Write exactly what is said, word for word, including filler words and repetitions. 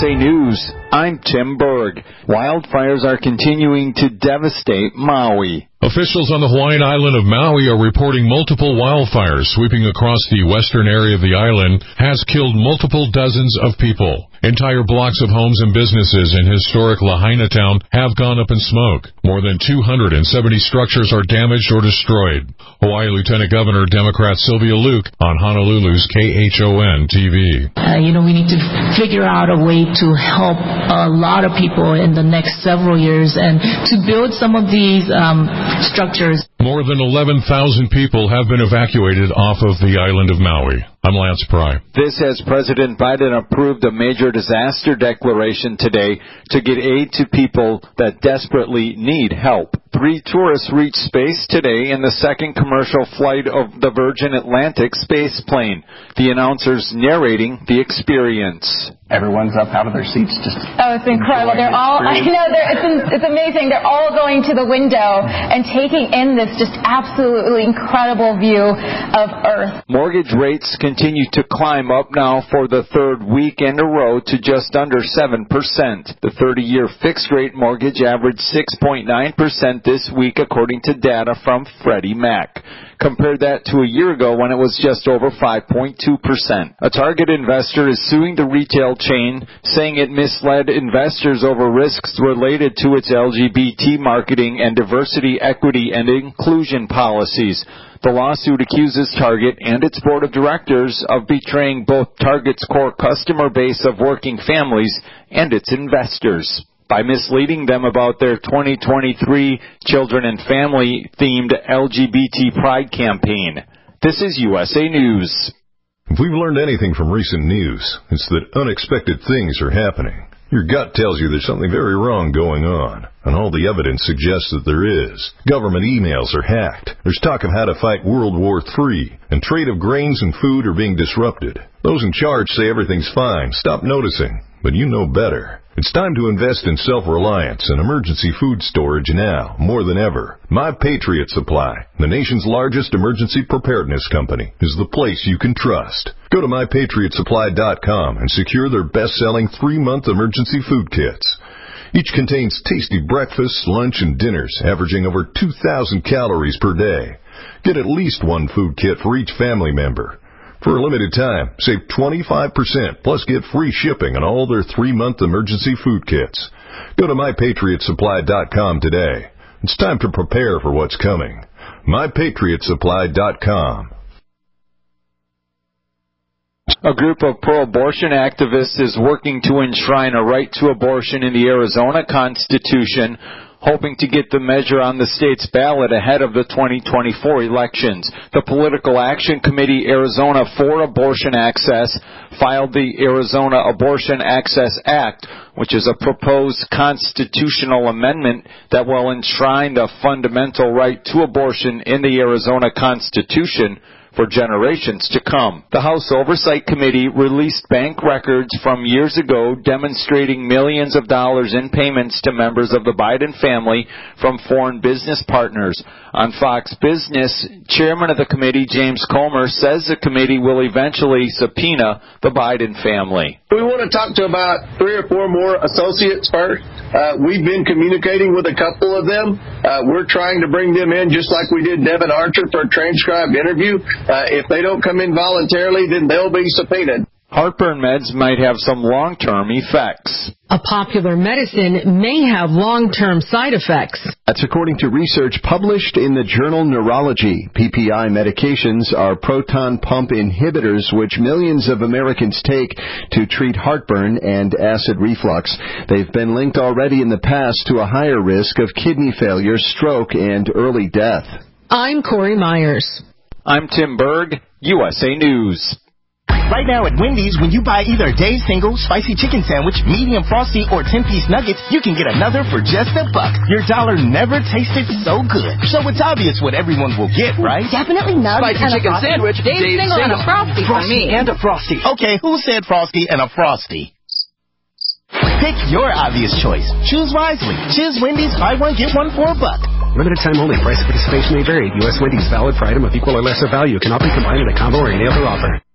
A News, I'm Tim Berg. Wildfires are continuing to devastate Maui. Officials on the Hawaiian island of Maui are reporting multiple wildfires sweeping across the western area of the island has killed multiple dozens of people. Entire blocks of homes and businesses in historic Lahaina town have gone up in smoke. More than two hundred seventy structures are damaged or destroyed. Hawaii Lieutenant Governor Democrat Sylvia Luke on Honolulu's K H O N T V. Uh, you know, we need to figure out a way to help a lot of people in the next several years and to build some of these um, structures. More than eleven thousand people have been evacuated off of the island of Maui. I'm Lance Pry. This as President Biden approved a major disaster declaration today to get aid to people that desperately need help. Three tourists reached space today in the second commercial flight of the Virgin Atlantic space plane. The announcers narrating the experience. Everyone's up out of their seats just Oh, it's incredible. They're all, I know, they're, it's, it's amazing. They're all going to the window and taking in this just absolutely incredible view of Earth. Mortgage rates continue to climb up now for the third week in a row to just under seven percent. The thirty-year fixed-rate mortgage averaged six point nine percent this week, according to data from Freddie Mac. Compare that to a year ago when it was just over five point two percent. A Target investor is suing the retail chain, saying it misled investors over risks related to its L G B T marketing and diversity, equity, and inclusion policies. The lawsuit accuses Target and its board of directors of betraying both Target's core customer base of working families and its investors by misleading them about their twenty twenty-three Children and Family-themed L G B T Pride campaign. This is U S A News. If we've learned anything from recent news, it's that unexpected things are happening. Your gut tells you there's something very wrong going on, and all the evidence suggests that there is. Government emails are hacked. There's talk of how to fight World War Three, and trade of grains and food are being disrupted. Those in charge say everything's fine. Stop noticing. But you know better. It's time to invest in self-reliance and emergency food storage now, more than ever. My Patriot Supply, the nation's largest emergency preparedness company, is the place you can trust. Go to my patriot supply dot com and secure their best-selling three-month emergency food kits. Each contains tasty breakfasts, lunch, and dinners, averaging over two thousand calories per day. Get at least one food kit for each family member. For a limited time, save twenty-five percent, plus get free shipping on all their three-month emergency food kits. Go to my patriot supply dot com today. It's time to prepare for what's coming. my patriot supply dot com. A group of pro-abortion activists is working to enshrine a right to abortion in the Arizona Constitution, hoping to get the measure on the state's ballot ahead of the twenty twenty-four elections. The Political Action Committee Arizona for Abortion Access filed the Arizona Abortion Access Act, which is a proposed constitutional amendment that will enshrine the fundamental right to abortion in the Arizona Constitution for generations to come. The House Oversight Committee released bank records from years ago demonstrating millions of dollars in payments to members of the Biden family from foreign business partners. On Fox Business, Chairman of the committee, James Comer, says the committee will eventually subpoena the Biden family. We want to talk to about three or four more associates first. Uh, we've been communicating with a couple of them. Uh, we're trying to bring them in just like we did Devin Archer for a transcribed interview. Uh, if they don't come in voluntarily, then they'll be subpoenaed. Heartburn meds might have some long-term effects. A popular medicine may have long-term side effects. That's according to research published in the journal Neurology. P P I medications are proton pump inhibitors which millions of Americans take to treat heartburn and acid reflux. They've been linked already in the past to a higher risk of kidney failure, stroke, and early death. I'm Corey Myers. I'm Tim Berg, U S A News. Right now at Wendy's, when you buy either a Dave's Single, Spicy Chicken Sandwich, Medium Frosty, or ten-piece Nuggets, you can get another for just a buck. Your dollar never tasted so good. So it's obvious what everyone will get, right? Definitely Nuggets Spicy and Chicken a Frosty. Sandwich, Dave's, Dave's Single, Single, and a Frosty, Frosty for me. and a Frosty. Okay, who said Frosty and a Frosty? Pick your obvious choice. Choose wisely. Choose Wendy's, buy one, get one for a buck. Limited time only. Price of participation may vary. U S Wendy's valid for item of equal or lesser value. Cannot be combined in a combo or any other offer.